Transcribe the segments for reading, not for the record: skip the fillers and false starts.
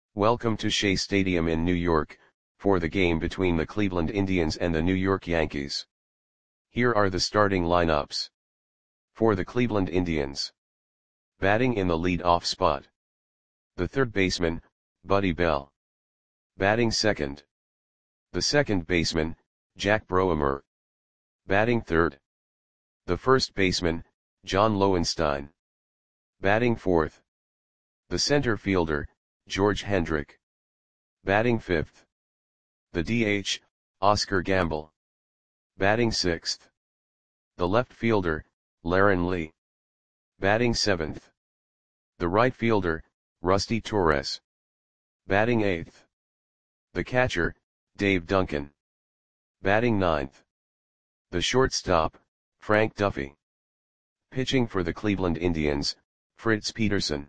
Welcome to Shea Stadium in New York, for the game between the Cleveland Indians and the New York Yankees. Here are the starting lineups. For the Cleveland Indians. Batting in the lead-off spot. The third baseman, Buddy Bell. Batting second. The second baseman, Jack Browmer. Batting third. The first baseman, John Lowenstein. Batting fourth. The center fielder, George Hendrick. Batting fifth. The DH, Oscar Gamble. Batting sixth. The left fielder, Laren Lee. Batting seventh. The right fielder, Rusty Torres. Batting eighth. The catcher, Dave Duncan. Batting ninth. The shortstop, Frank Duffy. Pitching for the Cleveland Indians, Fritz Peterson.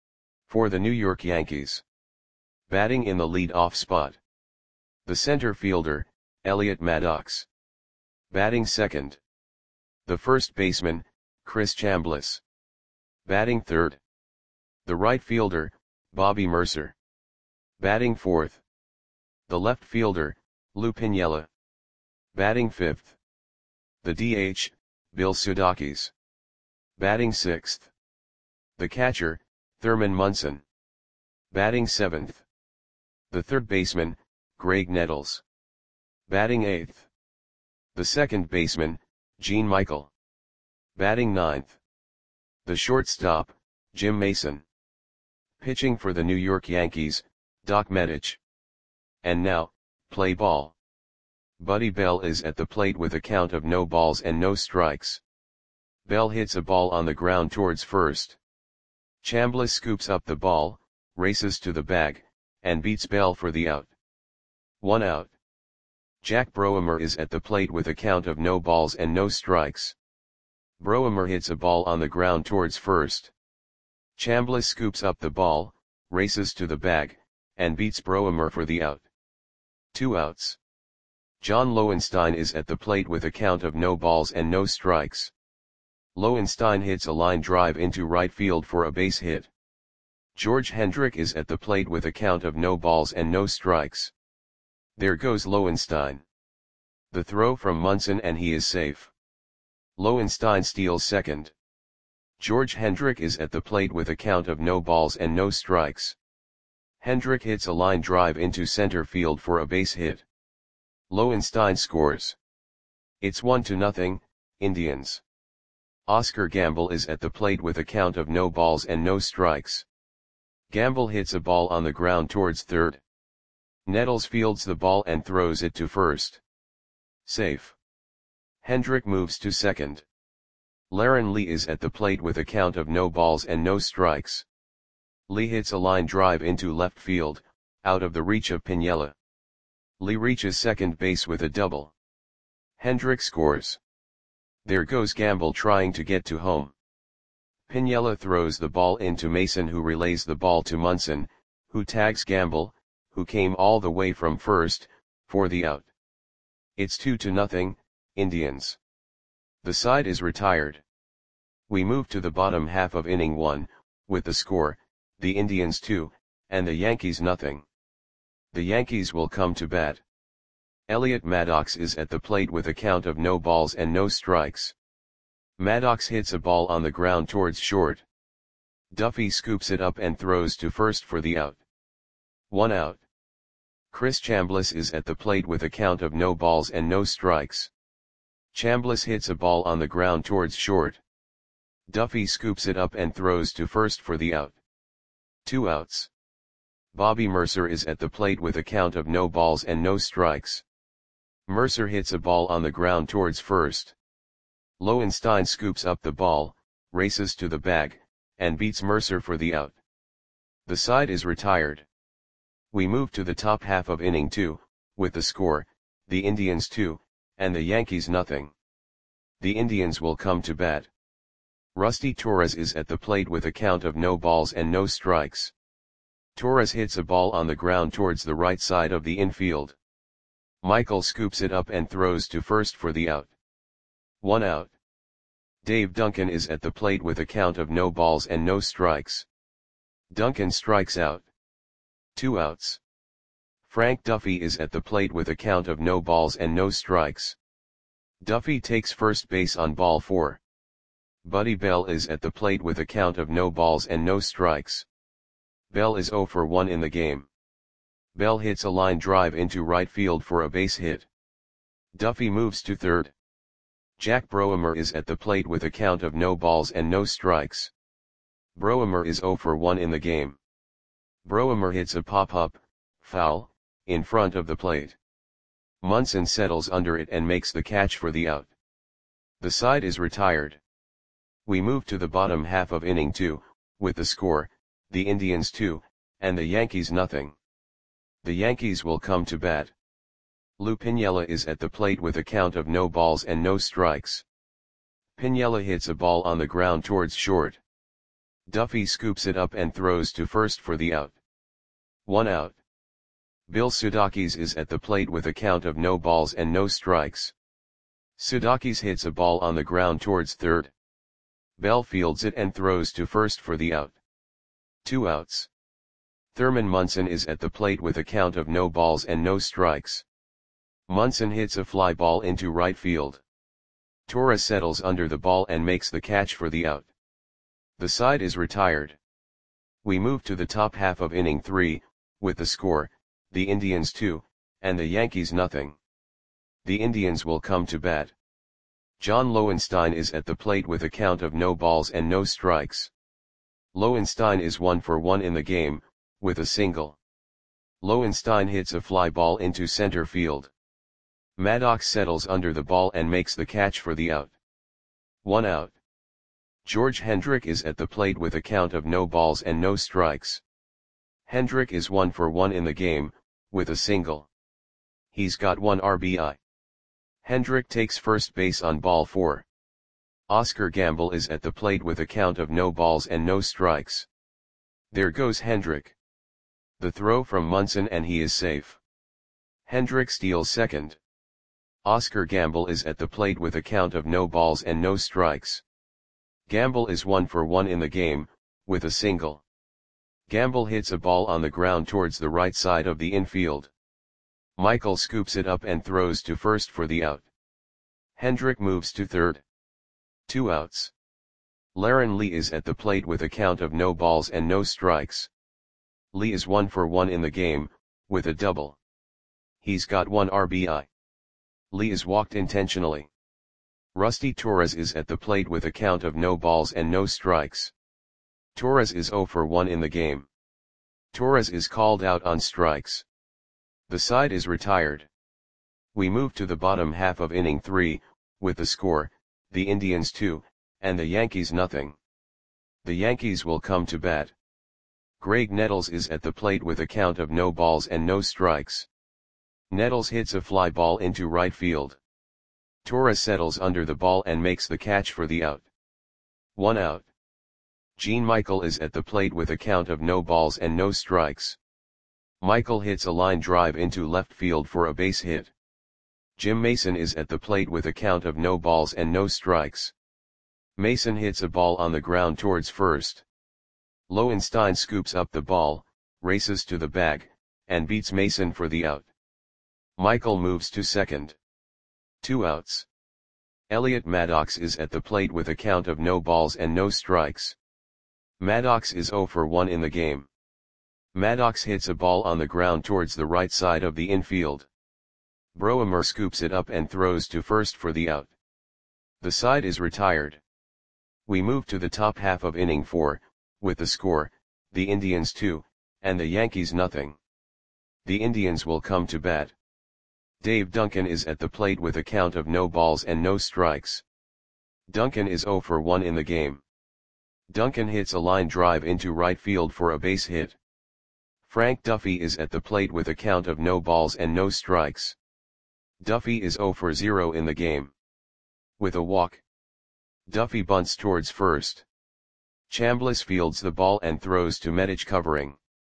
For the New York Yankees. Batting in the lead-off spot. The center fielder, Elliot Maddox. Batting second. The first baseman, Chris Chambliss. Batting third. The right fielder, Bobby Murcer. Batting fourth. The left fielder, Lou Piniella. Batting fifth. The DH, Bill Sudakis. Batting sixth. The catcher, Thurman Munson. Batting seventh. The third baseman, Greg Nettles. Batting eighth. The second baseman, Gene Michael. Batting ninth. The shortstop, Jim Mason. Pitching for the New York Yankees, Doc Medich. And now, play ball. Buddy Bell is at the plate with a count of no balls and no strikes. Bell hits a ball on the ground towards first. Chambliss scoops up the ball, races to the bag, and beats Bell for the out. 1 out. Jack Browmer is at the plate with a count of no balls and no strikes. Browmer hits a ball on the ground towards first. Chambliss scoops up the ball, races to the bag, and beats Browmer for the out. 2 outs. John Lowenstein is at the plate with a count of no balls and no strikes. Lowenstein hits a line drive into right field for a base hit. George Hendrick is at the plate with a count of no balls and no strikes. There goes Lowenstein. The throw from Munson and he is safe. Lowenstein steals second. George Hendrick is at the plate with a count of no balls and no strikes. Hendrick hits a line drive into center field for a base hit. Lowenstein scores. It's 1-0, Indians. Oscar Gamble is at the plate with a count of no balls and no strikes. Gamble hits a ball on the ground towards third. Nettles fields the ball and throws it to first. Safe. Hendrick moves to second. Laren Lee is at the plate with a count of no balls and no strikes. Lee hits a line drive into left field, out of the reach of Piniella. Lee reaches second base with a double. Hendrick scores. There goes Gamble trying to get to home. Piniella throws the ball into Mason, who relays the ball to Munson, who tags Gamble, who came all the way from first, for the out. It's 2-0, Indians. The side is retired. We move to the bottom half of inning 1, with the score, the Indians 2, and the Yankees 0. The Yankees will come to bat. Elliot Maddox is at the plate with a count of no balls and no strikes. Maddox hits a ball on the ground towards short. Duffy scoops it up and throws to first for the out. 1 out. Chris Chambliss is at the plate with a count of no balls and no strikes. Chambliss hits a ball on the ground towards short. Duffy scoops it up and throws to first for the out. 2 outs. Bobby Murcer is at the plate with a count of no balls and no strikes. Murcer hits a ball on the ground towards first. Lowenstein scoops up the ball, races to the bag, and beats Murcer for the out. The side is retired. We move to the top half of inning 2, with the score, the Indians 2, and the Yankees 0. The Indians will come to bat. Rusty Torres is at the plate with a count of no balls and no strikes. Torres hits a ball on the ground towards the right side of the infield. Michael scoops it up and throws to first for the out. 1 out. Dave Duncan is at the plate with a count of no balls and no strikes. Duncan strikes out. 2 outs. Frank Duffy is at the plate with a count of no balls and no strikes. Duffy takes first base on ball 4. Buddy Bell is at the plate with a count of no balls and no strikes. Bell is 0 for 1 in the game. Bell hits a line drive into right field for a base hit. Duffy moves to third. Jack Broemer is at the plate with a count of no balls and no strikes. Broemer is 0 for 1 in the game. Broemer hits a pop-up, foul, in front of the plate. Munson settles under it and makes the catch for the out. The side is retired. We move to the bottom half of inning 2, with the score, the Indians 2, and the Yankees nothing. The Yankees will come to bat. Lou Piniella is at the plate with a count of no balls and no strikes. Piniella hits a ball on the ground towards short. Duffy scoops it up and throws to first for the out. 1 out. Bill Sudakis is at the plate with a count of no balls and no strikes. Sudakis hits a ball on the ground towards third. Bell fields it and throws to first for the out. 2 outs. Thurman Munson is at the plate with a count of no balls and no strikes. Munson hits a fly ball into right field. Torres settles under the ball and makes the catch for the out. The side is retired. We move to the top half of inning 3, with the score, the Indians 2, and the Yankees nothing. The Indians will come to bat. John Lowenstein is at the plate with a count of no balls and no strikes. Lowenstein is 1 for 1 in the game, with a single. Lowenstein hits a fly ball into center field. Maddox settles under the ball and makes the catch for the out. 1 out. George Hendrick is at the plate with a count of no balls and no strikes. Hendrick is 1 for 1 in the game, with a single. He's got 1 RBI. Hendrick takes first base on ball 4. Oscar Gamble is at the plate with a count of no balls and no strikes. There goes Hendrick. The throw from Munson and he is safe. Hendrick steals second. Oscar Gamble is at the plate with a count of no balls and no strikes. Gamble is 1 for 1 in the game, with a single. Gamble hits a ball on the ground towards the right side of the infield. Michael scoops it up and throws to first for the out. Hendrick moves to third. 2 outs. Laren Lee is at the plate with a count of no balls and no strikes. Lee is 1 for 1 in the game, with a double. He's got 1 RBI. Lee is walked intentionally. Rusty Torres is at the plate with a count of no balls and no strikes. Torres is 0 for 1 in the game. Torres is called out on strikes. The side is retired. We move to the bottom half of inning 3, with the score, the Indians 2, and the Yankees nothing. The Yankees will come to bat. Greg Nettles is at the plate with a count of no balls and no strikes. Nettles hits a fly ball into right field. Torres settles under the ball and makes the catch for the out. 1 out. Gene Michael is at the plate with a count of no balls and no strikes. Michael hits a line drive into left field for a base hit. Jim Mason is at the plate with a count of no balls and no strikes. Mason hits a ball on the ground towards first. Lowenstein scoops up the ball, races to the bag, and beats Mason for the out. Michael moves to second. 2 outs. Elliot Maddox is at the plate with a count of no balls and no strikes. Maddox is 0 for 1 in the game. Maddox hits a ball on the ground towards the right side of the infield. Broemer scoops it up and throws to first for the out. The side is retired. We move to the top half of inning 4, with the score, the Indians 2, and the Yankees nothing. The Indians will come to bat. Dave Duncan is at the plate with a count of no balls and no strikes. Duncan is 0 for 1 in the game. Duncan hits a line drive into right field for a base hit. Frank Duffy is at the plate with a count of no balls and no strikes. Duffy is 0 for 0 in the game. With a walk, Duffy bunts towards first. Chambliss fields the ball and throws to Medich covering.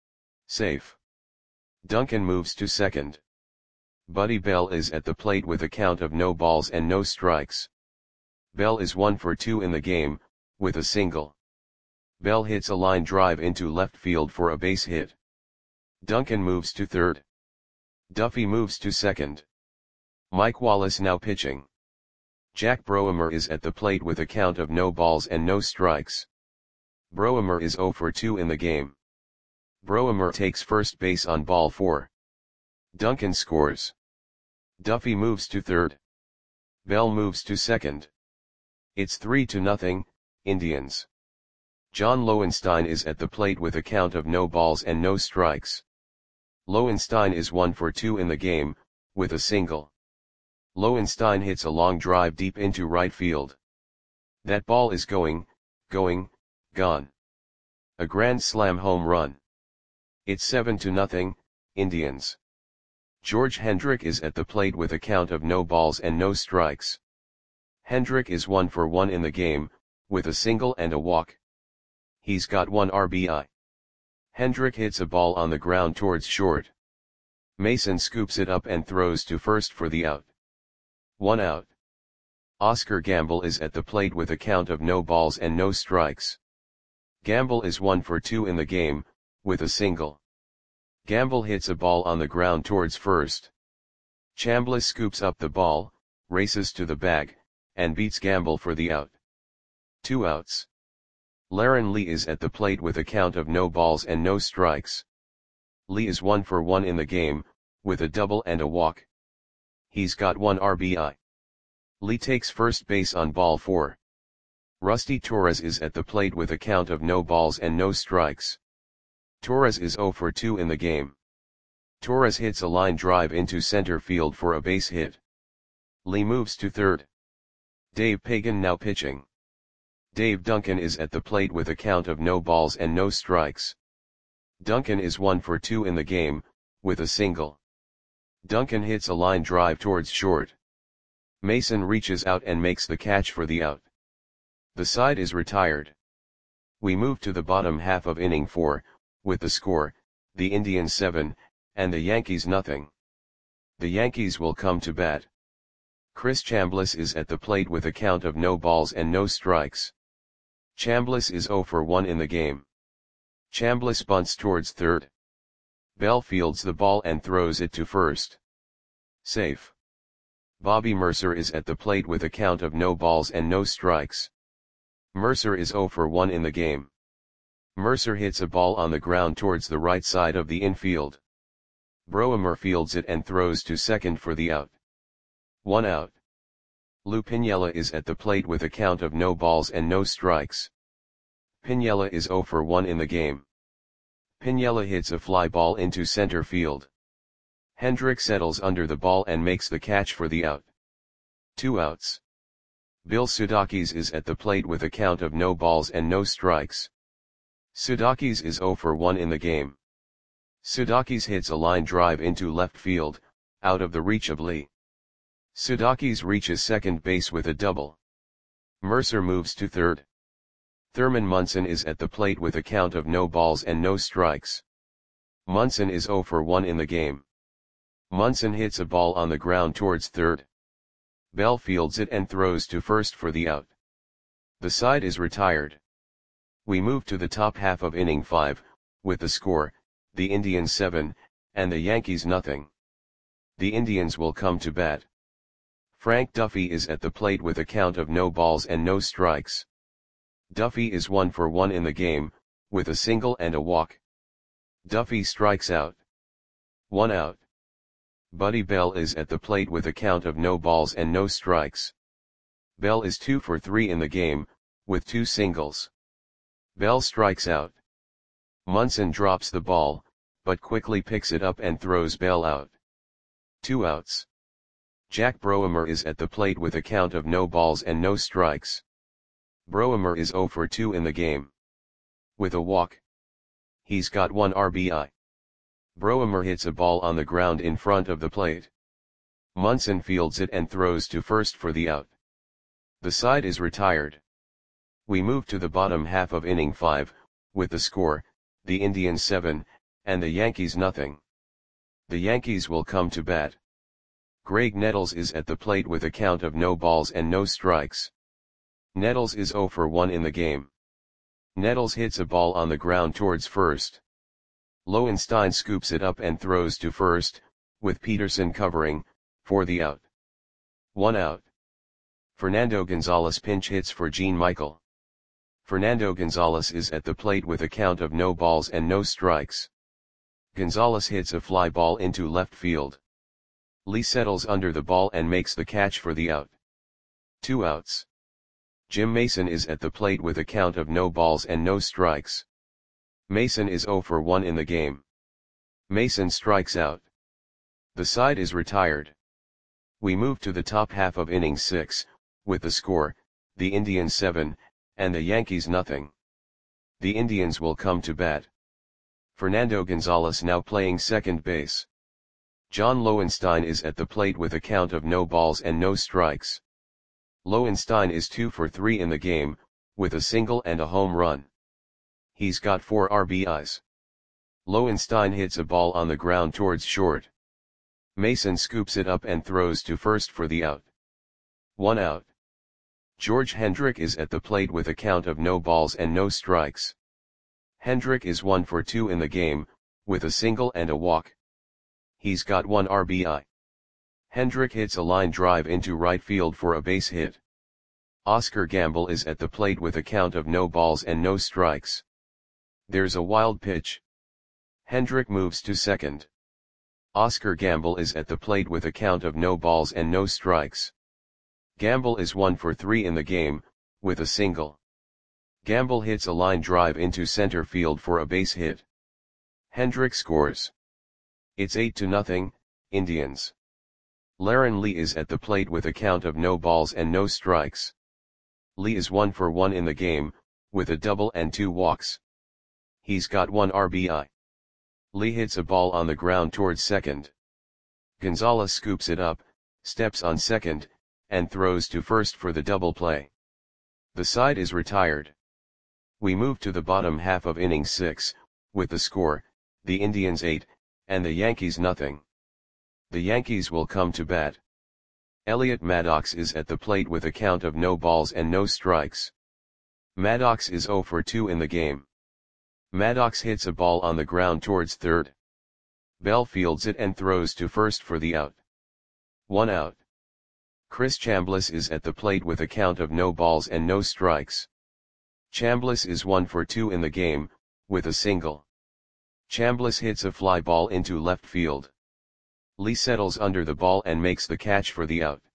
Safe. Duncan moves to second. Buddy Bell is at the plate with a count of no balls and no strikes. Bell is 1 for 2 in the game, with a single. Bell hits a line drive into left field for a base hit. Duncan moves to third. Duffy moves to second. Mike Wallace now pitching. Jack Broemer is at the plate with a count of no balls and no strikes. Broemer is 0 for 2 in the game. Broemer takes first base on ball 4. Duncan scores. Duffy moves to third. Bell moves to second. It's 3-0, Indians. John Lowenstein is at the plate with a count of no balls and no strikes. Lowenstein is 1 for 2 in the game, with a single. Lowenstein hits a long drive deep into right field. That ball is gone. A grand slam home run. It's 7-0, Indians. George Hendrick is at the plate with a count of no balls and no strikes. Hendrick is 1 for 1 in the game, with a single and a walk. He's got 1 RBI. Hendrick hits a ball on the ground towards short. Mason scoops it up and throws to first for the out. 1 out. Oscar Gamble is at the plate with a count of no balls and no strikes. Gamble is 1 for 2 in the game, with a single. Gamble hits a ball on the ground towards first. Chambliss scoops up the ball, races to the bag, and beats Gamble for the out. 2 outs. Laren Lee is at the plate with a count of no balls and no strikes. Lee is 1 for 1 in the game, with a double and a walk. He's got 1 RBI. Lee takes first base on ball 4. Rusty Torres is at the plate with a count of no balls and no strikes. Torres is 0 for 2 in the game. Torres hits a line drive into center field for a base hit. Lee moves to third. Dave Pagan now pitching. Dave Duncan is at the plate with a count of no balls and no strikes. Duncan is 1 for 2 in the game, with a single. Duncan hits a line drive towards short. Mason reaches out and makes the catch for the out. The side is retired. We move to the bottom half of inning 4, with the score, the Indians 7, and the Yankees nothing. The Yankees will come to bat. Chris Chambliss is at the plate with a count of no balls and no strikes. Chambliss is 0 for 1 in the game. Chambliss bunts towards third. Bell fields the ball and throws it to first. Safe. Bobby Mercer is at the plate with a count of no balls and no strikes. Mercer is 0 for 1 in the game. Mercer hits a ball on the ground towards the right side of the infield. Broemer fields it and throws to second for the out. 1 out. Lou Piniella is at the plate with a count of no balls and no strikes. Piniella is 0 for 1 in the game. Piniella hits a fly ball into center field. Hendrick settles under the ball and makes the catch for the out. 2 outs. Bill Sudakis is at the plate with a count of no balls and no strikes. Sudakis is 0 for 1 in the game. Sudakis hits a line drive into left field, out of the reach of Lee. Sudakis reaches second base with a double. Mercer moves to third. Thurman Munson is at the plate with a count of no balls and no strikes. Munson is 0 for 1 in the game. Munson hits a ball on the ground towards third. Bell fields it and throws to first for the out. The side is retired. We move to the top half of inning 5, with the score, the Indians 7, and the Yankees nothing. The Indians will come to bat. Frank Duffy is at the plate with a count of no balls and no strikes. Duffy is 1 for 1 in the game, with a single and a walk. Duffy strikes out. 1 out. Buddy Bell is at the plate with a count of no balls and no strikes. Bell is 2 for 3 in the game, with 2 singles. Bell strikes out. Munson drops the ball, but quickly picks it up and throws Bell out. 2 outs. Jack Broemer is at the plate with a count of no balls and no strikes. Broemer is 0 for 2 in the game. With a walk. He's got 1 RBI. Broemer hits a ball on the ground in front of the plate. Munson fields it and throws to first for the out. The side is retired. We move to the bottom half of inning 5, with the score, the Indians 7, and the Yankees nothing. The Yankees will come to bat. Greg Nettles is at the plate with a count of no balls and no strikes. Nettles is 0 for 1 in the game. Nettles hits a ball on the ground towards first. Lowenstein scoops it up and throws to first, with Peterson covering, for the out. 1 out. Fernando Gonzalez pinch hits for Gene Michael. Fernando Gonzalez is at the plate with a count of no balls and no strikes. Gonzalez hits a fly ball into left field. Lee settles under the ball and makes the catch for the out. 2 outs. Jim Mason is at the plate with a count of no balls and no strikes. Mason is 0 for 1 in the game. Mason strikes out. The side is retired. We move to the top half of inning 6, with the score, the Indians 7, and the Yankees nothing. The Indians will come to bat. Fernando Gonzalez now playing second base. John Lowenstein is at the plate with a count of no balls and no strikes. Lowenstein is 2 for 3 in the game, with a single and a home run. He's got 4 RBIs. Lowenstein hits a ball on the ground towards short. Mason scoops it up and throws to first for the out. 1 out. George Hendrick is at the plate with a count of no balls and no strikes. Hendrick is 1 for 2 in the game, with a single and a walk. He's got 1 RBI. Hendrick hits a line drive into right field for a base hit. Oscar Gamble is at the plate with a count of no balls and no strikes. There's a wild pitch. Hendrick moves to second. Oscar Gamble is at the plate with a count of no balls and no strikes. Gamble is 1 for 3 in the game, with a single. Gamble hits a line drive into center field for a base hit. Hendrick scores. It's 8-0, Indians. Laren Lee is at the plate with a count of no balls and no strikes. Lee is 1 for 1 in the game, with a double and 2 walks. He's got 1 RBI. Lee hits a ball on the ground towards second. Gonzalez scoops it up, steps on second, and throws to first for the double play. The side is retired. We move to the bottom half of inning 6, with the score, the Indians 8, and the Yankees nothing. The Yankees will come to bat. Elliot Maddox is at the plate with a count of no balls and no strikes. Maddox is 0 for 2 in the game. Maddox hits a ball on the ground towards third. Bell fields it and throws to first for the out. 1 out. Chris Chambliss is at the plate with a count of no balls and no strikes. Chambliss is 1 for 2 in the game, with a single. Chambliss hits a fly ball into left field. Lee settles under the ball and makes the catch for the out.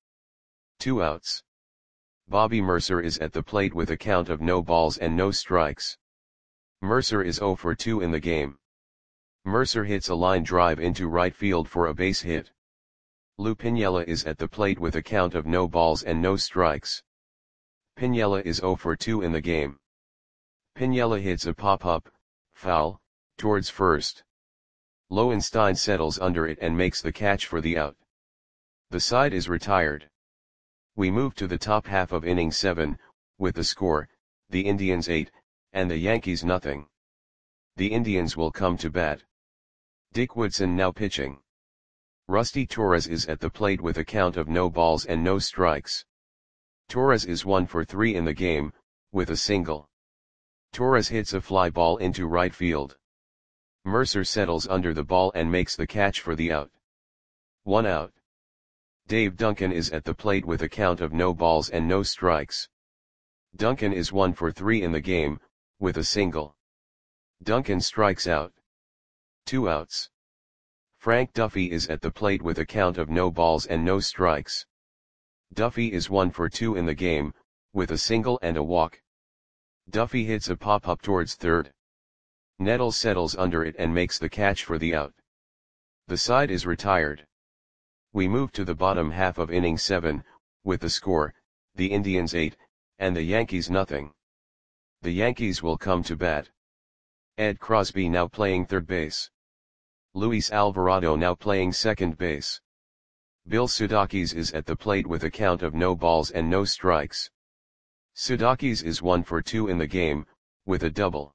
2 outs. Bobby Mercer is at the plate with a count of no balls and no strikes. Mercer is 0 for 2 in the game. Mercer hits a line drive into right field for a base hit. Lou Piniella is at the plate with a count of no balls and no strikes. Piniella is 0 for 2 in the game. Piniella hits a pop-up, foul, towards first. Lowenstein settles under it and makes the catch for the out. The side is retired. We move to the top half of inning 7, with the score, the Indians 8, and the Yankees nothing. The Indians will come to bat. Dick Woodson now pitching. Rusty Torres is at the plate with a count of no balls and no strikes. Torres is 1 for 3 in the game, with a single. Torres hits a fly ball into right field. Mercer settles under the ball and makes the catch for the out. 1 out. Dave Duncan is at the plate with a count of no balls and no strikes. Duncan is 1 for 3 in the game, with a single. Duncan strikes out. 2 outs. Frank Duffy is at the plate with a count of no balls and no strikes. Duffy is 1 for 2 in the game, with a single and a walk. Duffy hits a pop-up towards third. Nettles settles under it and makes the catch for the out. The side is retired. We move to the bottom half of inning 7, with the score, the Indians 8, and the Yankees nothing. The Yankees will come to bat. Ed Crosby now playing third base. Luis Alvarado now playing second base. Bill Sudakis is at the plate with a count of no balls and no strikes. Sudakis is 1 for 2 in the game, with a double.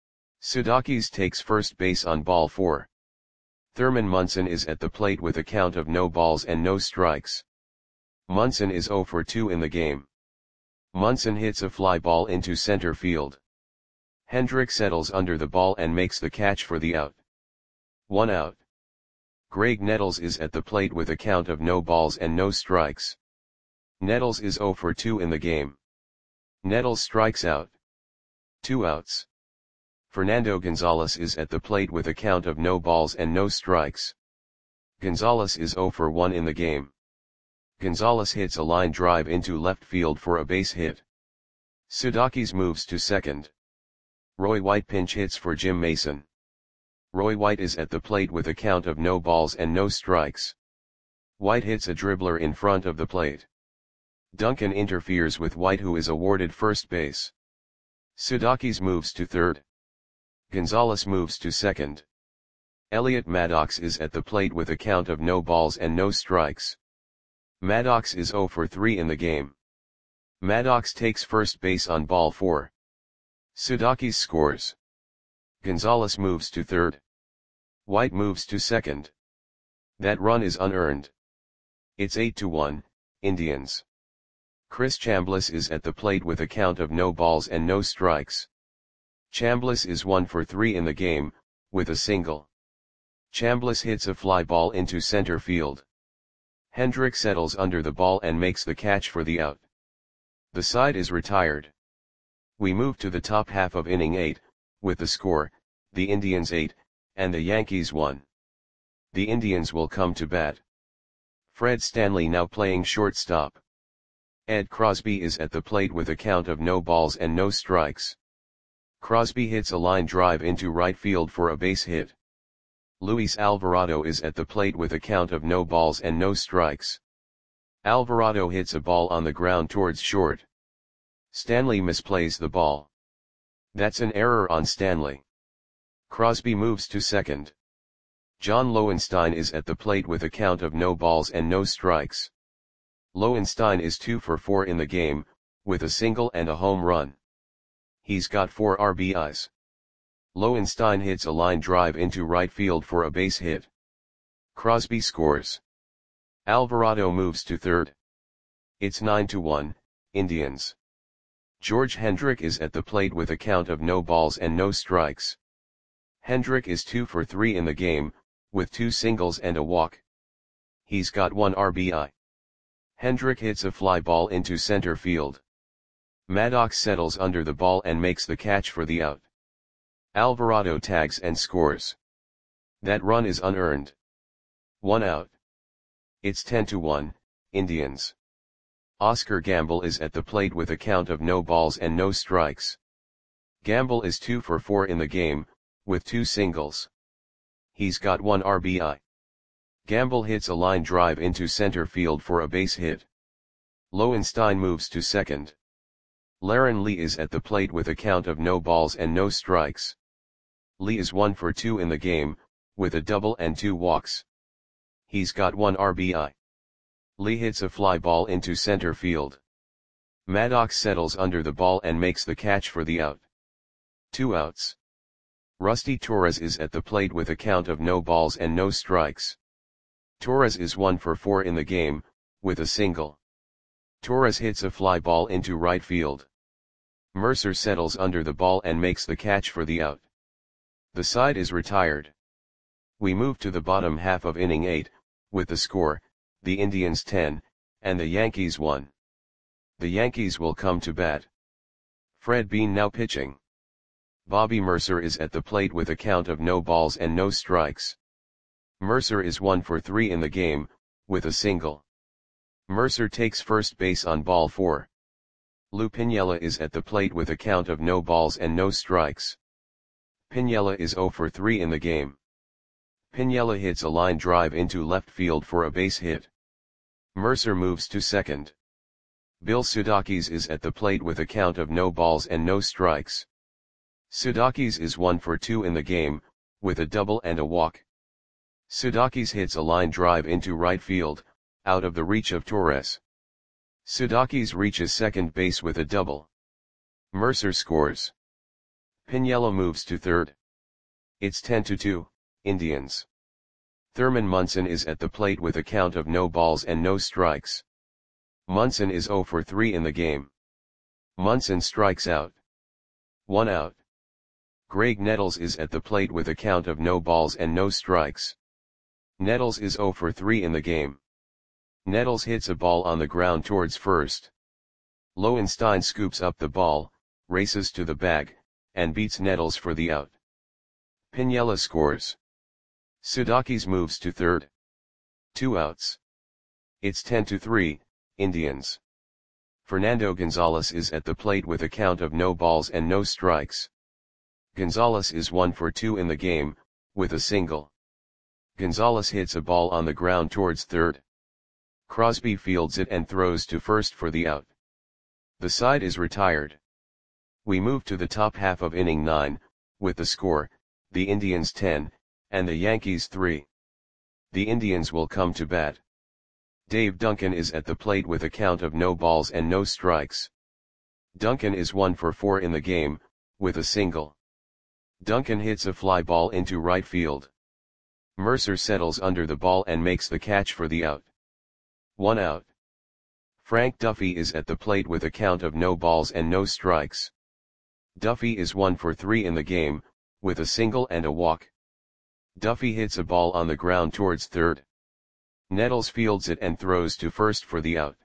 Sudakis takes first base on ball 4. Thurman Munson is at the plate with a count of no balls and no strikes. Munson is 0 for 2 in the game. Munson hits a fly ball into center field. Hendrick settles under the ball and makes the catch for the out. 1 out. Greg Nettles is at the plate with a count of no balls and no strikes. Nettles is 0 for 2 in the game. Nettles strikes out. 2 outs. Fernando Gonzalez is at the plate with a count of no balls and no strikes. Gonzalez is 0 for 1 in the game. Gonzalez hits a line drive into left field for a base hit. Sudakis moves to second. Roy White pinch hits for Jim Mason. Roy White is at the plate with a count of no balls and no strikes. White hits a dribbler in front of the plate. Duncan interferes with White, who is awarded first base. Sudakis moves to third. Gonzalez moves to second. Elliot Maddox is at the plate with a count of no balls and no strikes. Maddox is 0 for 3 in the game. Maddox takes first base on ball 4. Sudakis scores. Gonzalez moves to third. White moves to second. That run is unearned. It's 8-1, Indians. Chris Chambliss is at the plate with a count of no balls and no strikes. Chambliss is 1 for 3 in the game, with a single. Chambliss hits a fly ball into center field. Hendrick settles under the ball and makes the catch for the out. The side is retired. We move to the top half of inning 8, with the score, the Indians 8, and the Yankees 1. The Indians will come to bat. Fred Stanley now playing shortstop. Ed Crosby is at the plate with a count of no balls and no strikes. Crosby hits a line drive into right field for a base hit. Luis Alvarado is at the plate with a count of no balls and no strikes. Alvarado hits a ball on the ground towards short. Stanley misplays the ball. That's an error on Stanley. Crosby moves to second. John Lowenstein is at the plate with a count of no balls and no strikes. Lowenstein is 2 for 4 in the game, with a single and a home run. He's got 4 RBIs. Lowenstein hits a line drive into right field for a base hit. Crosby scores. Alvarado moves to third. It's 9-1, Indians. George Hendrick is at the plate with a count of no balls and no strikes. Hendrick is 2 for 3 in the game, with 2 singles and a walk. He's got 1 RBI. Hendrick hits a fly ball into center field. Maddox settles under the ball and makes the catch for the out. Alvarado tags and scores. That run is unearned. 1 out. It's 10-1, Indians. Oscar Gamble is at the plate with a count of no balls and no strikes. Gamble is 2 for 4 in the game, with 2 singles. He's got 1 RBI. Gamble hits a line drive into center field for a base hit. Lowenstein moves to second. Laren Lee is at the plate with a count of no balls and no strikes. Lee is 1 for 2 in the game, with a double and 2 walks. He's got 1 RBI. Lee hits a fly ball into center field. Maddox settles under the ball and makes the catch for the out. 2 outs. Rusty Torres is at the plate with a count of no balls and no strikes. Torres is 1 for 4 in the game, with a single. Torres hits a fly ball into right field. Mercer settles under the ball and makes the catch for the out. The side is retired. We move to the bottom half of inning 8, with the score, the Indians 10, and the Yankees 1. The Yankees will come to bat. Fred Bean now pitching. Bobby Mercer is at the plate with a count of no balls and no strikes. Mercer is 1 for 3 in the game, with a single. Mercer takes first base on ball 4. Lou Piniella is at the plate with a count of no balls and no strikes. Piniella is 0 for 3 in the game. Piniella hits a line drive into left field for a base hit. Mercer moves to second. Bill Sudakis is at the plate with a count of no balls and no strikes. Sudakis is 1 for 2 in the game, with a double and a walk. Sudakis hits a line drive into right field, out of the reach of Torres. Sudakis reaches second base with a double. Mercer scores. Piniella moves to third. It's 10-2, Indians. Thurman Munson is at the plate with a count of no balls and no strikes. Munson is 0 for 3 in the game. Munson strikes out. 1 out. Graig Nettles is at the plate with a count of no balls and no strikes. Nettles is 0 for 3 in the game. Nettles hits a ball on the ground towards first. Lowenstein scoops up the ball, races to the bag, and beats Nettles for the out. Piniella scores. Sudakis moves to third. 2 outs. It's 10-3, Indians. Fernando Gonzalez is at the plate with a count of no balls and no strikes. Gonzalez is 1 for 2 in the game, with a single. Gonzalez hits a ball on the ground towards third. Crosby fields it and throws to first for the out. The side is retired. We move to the top half of inning 9, with the score, the Indians 10, and the Yankees 3. The Indians will come to bat. Dave Duncan is at the plate with a count of no balls and no strikes. Duncan is 1 for 4 in the game, with a single. Duncan hits a fly ball into right field. Mercer settles under the ball and makes the catch for the out. 1 out. Frank Duffy is at the plate with a count of no balls and no strikes. Duffy is 1 for 3 in the game, with a single and a walk. Duffy hits a ball on the ground towards third. Nettles fields it and throws to first for the out.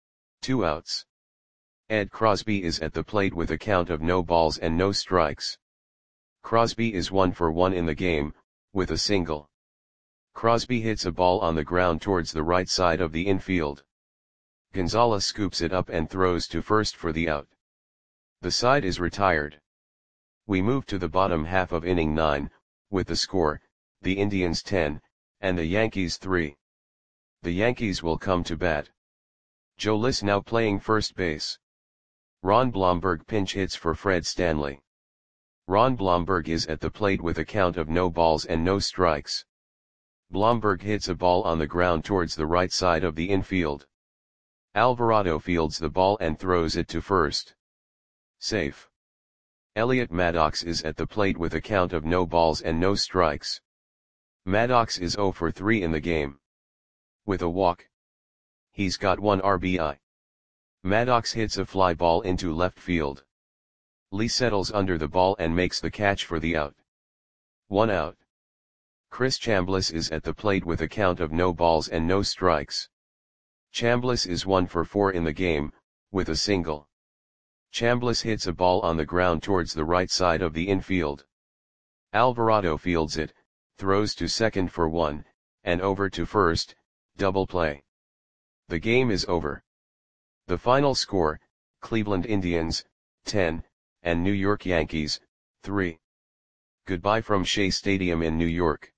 2 outs. Ed Crosby is at the plate with a count of no balls and no strikes. Crosby is 1 for 1 in the game, with a single. Crosby hits a ball on the ground towards the right side of the infield. Gonzalez scoops it up and throws to first for the out. The side is retired. We move to the bottom half of inning 9, with the score, the Indians 10, and the Yankees 3. The Yankees will come to bat. Joe Liss now playing first base. Ron Blomberg pinch hits for Fred Stanley. Ron Blomberg is at the plate with a count of no balls and no strikes. Blomberg hits a ball on the ground towards the right side of the infield. Alvarado fields the ball and throws it to first. Safe. Elliot Maddox is at the plate with a count of no balls and no strikes. Maddox is 0 for 3 in the game. With a walk. He's got 1 RBI. Maddox hits a fly ball into left field. Lee settles under the ball and makes the catch for the out. 1 out. Chris Chambliss is at the plate with a count of no balls and no strikes. Chambliss is 1 for 4 in the game, with a single. Chambliss hits a ball on the ground towards the right side of the infield. Alvarado fields it, throws to second for 1, and over to first, double play. The game is over. The final score, Cleveland Indians, 10, and New York Yankees, 3. Goodbye from Shea Stadium in New York.